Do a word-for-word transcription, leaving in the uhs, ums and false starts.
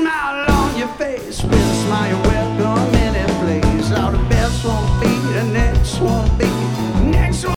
smile on your face with a smile you will.